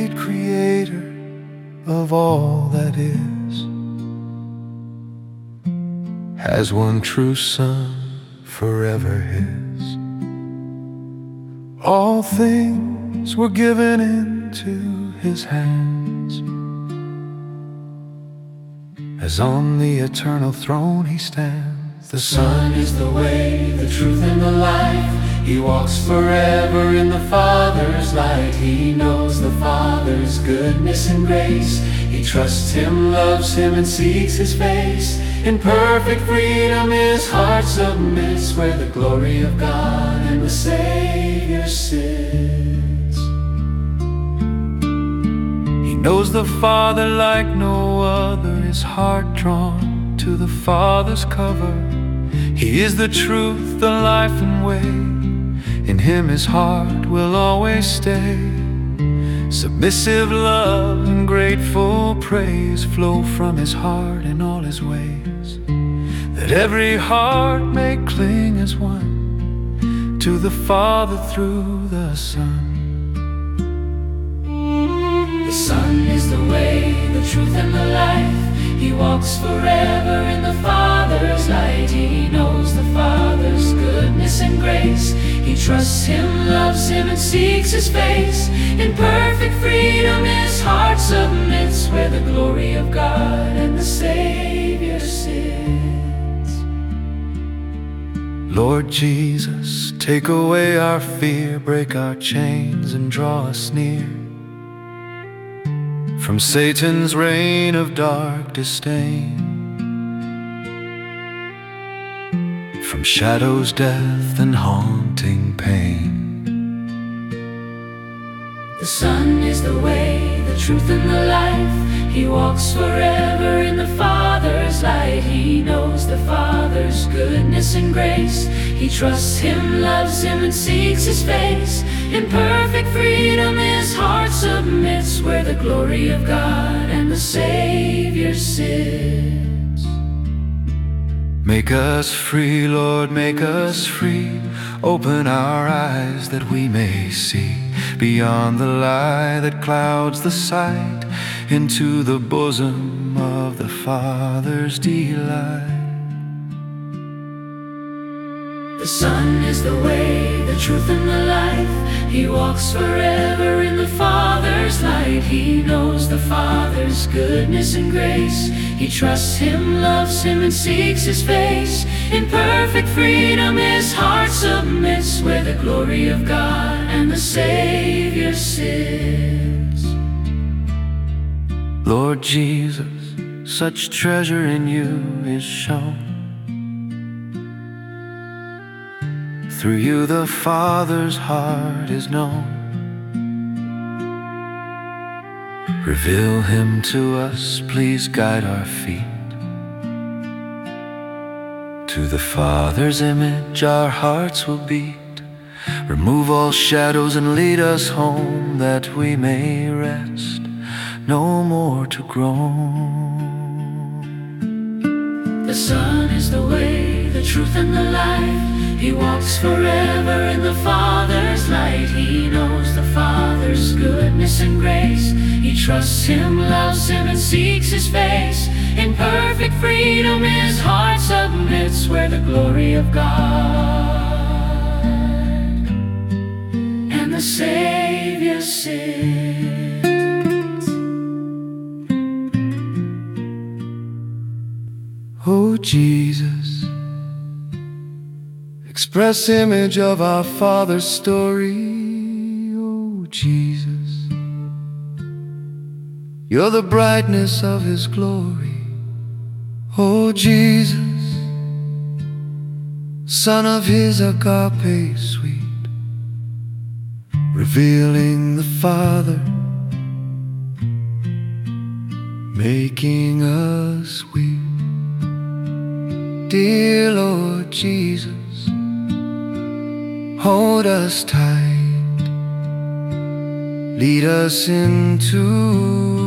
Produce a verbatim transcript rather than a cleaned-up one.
great creator of all that is, has one true Son, forever His. All things were given into His hands, as on the eternal throne He stands. The Son is the way, the truth, and the life. He walks forever in the Father's light. He knows the Father's goodness and grace. He trusts Him, loves Him, and seeks His face. In perfect freedom His heart submits, where the glory of God and the Savior sits. He knows the Father like no other, His heart drawn to the Father's cover. He is the truth, the life and way. In Him His heart will always stay. Submissive love and grateful praise flow from His heart in all His ways, that every heart may cling as one to the Father through the Son. The Son is the way, the truth, and the life. He walks forever in the Father's light. He knows the Father's goodness and grace. He trusts Him, loves Him, and seeks His face. In perfect freedom His heart submits, where the glory of God and the Savior sits. Lord Jesus, take away our fear, break our chains and draw us near from Satan's reign of dark disdain, from shadows, death, and haunting pain. The Son is the way, the truth, and the life. He walks forever in the Father's light. He knows the Father's goodness and grace. He trusts Him, loves Him, and seeks His face. In perfect freedom His heart submits, where the glory of God and the Savior sits. Make us free, Lord, make us free. Open our eyes that we may see beyond the lie that clouds the sight, into the bosom of the Father's delight. The Son is the way, the truth, and the life. He walks forever in the Father's light. He knows the Father's goodness and grace. He trusts Him, loves Him, and seeks His face. In perfect freedom His heart submits, where the glory of God and the Savior sits. Lord Jesus, such treasure in You is shown. Through You the Father's heart is known. Reveal Him to us, please guide our feet. To the Father's image our hearts will beat. Remove all shadows and lead us home, that we may rest, no more to groan. The Son is the way, the truth, and the life. He walks forever in the Father's light. He knows the Father's goodness and grace. He trusts Him, loves Him, and seeks His face. In perfect freedom His heart submits, where the glory of God and the Savior sits. Oh Jesus, express image of our Father's story. Oh Jesus, You're the brightness of His glory. Oh Jesus, Son of His agape sweet, revealing the Father, making us weep. Dear Lord Jesus, hold us tight, lead us into